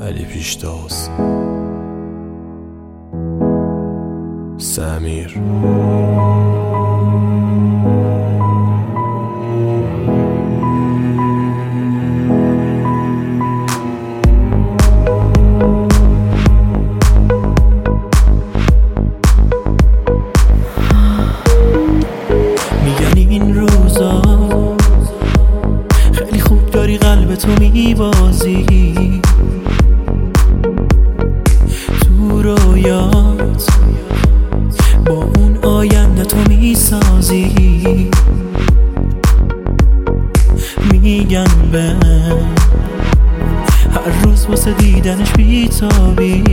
علی پیشتاز سمیر میگن این روزا خیلی خوب داری قلبتو میبازی، تو رویات با اون آینده تو میسازی. میگن به هر روز واسه دیدنش بیتابی،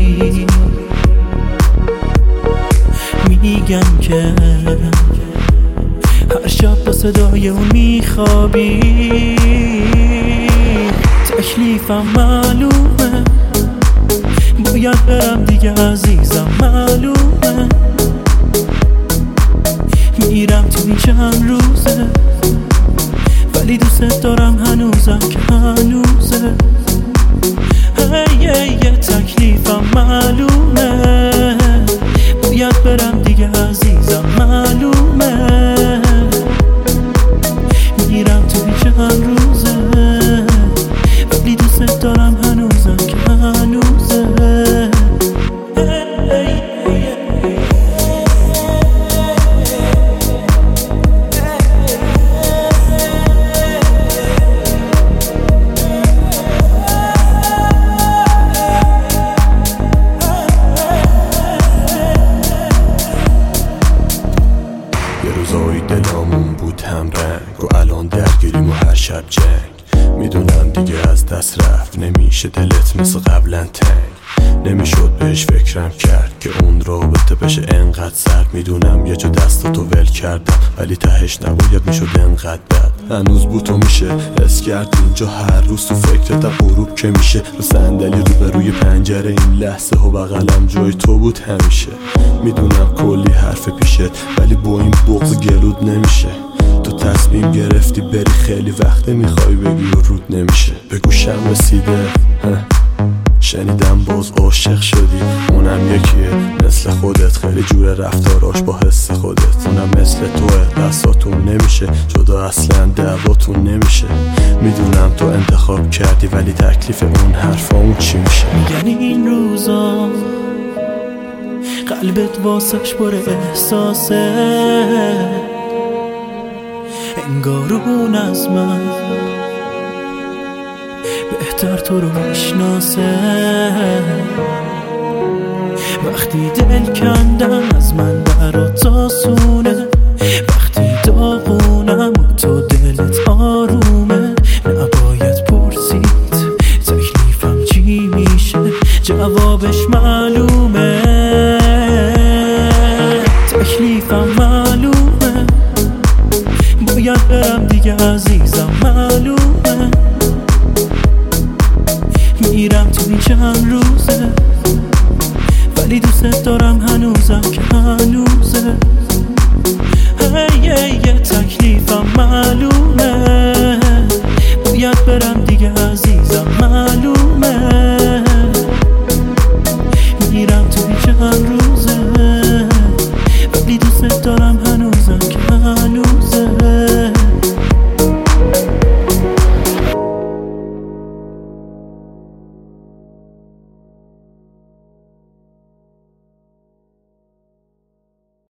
میگن که هر شب با صدای اون میخوابی. تکلیفم معلومه، باید برم دیگه عزیزم معلومه. میرم تو این چند روزه، ولی دوست دارم هنوزم که هنوزه. تکلیفم معلومه، باید برم دیگه عزیزم معلومه. میرم تو این چند روزه، ولی دوست دارم هنوزم که هنوزه. یه روزایی دلامون بود هم رنگ و الان درگیریم و هر شب جنگ. میدونم دیگه از دست رفت، نمیشه دلت مثل قبلا تنگ. نمیشد بهش فکرم کرد که اون رابطه بشه انقدر سرد. میدونم یه جا دستاتو ول کردم، ولی تهش نباید میشد انقدر بد. هنوز بوتو میشه حس کرد اینجا، هر روز تو فکرتم غروب که میشه. رو صندلی روبروی پنجره این لحظه و بغلم جای تو بود همیشه. میدونم کلی حرف پیشت، ولی با این بغض گلود نمیشه. تو تصمیم گرفتی بری، خیلی وقته میخوای بگی و رود نمیشه. به گوشم رسیده شنیدم باز عاشق شدی، اونم یکیه مثل خودت، خیلی جور رفتاراش با حس خودت. اونم مثل توه، دستاتون نمیشه جدا، اصلا دعواتون نمیشه. میدونم تو انتخاب کردی، ولی تکلیف اون حرفامون چی میشه؟ میگن این روزا قلبت واسش پر احساسه، انگار اون از من بهتر تو رو میشناسه. وقتی دل کندم از من برات آسونه، وقتی داغونم و تو دلت آرومه. نباید پرسید تکلیفم چی میشه، جوابش معلومه. تکلیفم معلومه، باید برم دیگه عزیزم معلومه. میرم تو این چند روزه، ولی دوست دارم هنوزم که هنوزه. تکلیفم معلومه،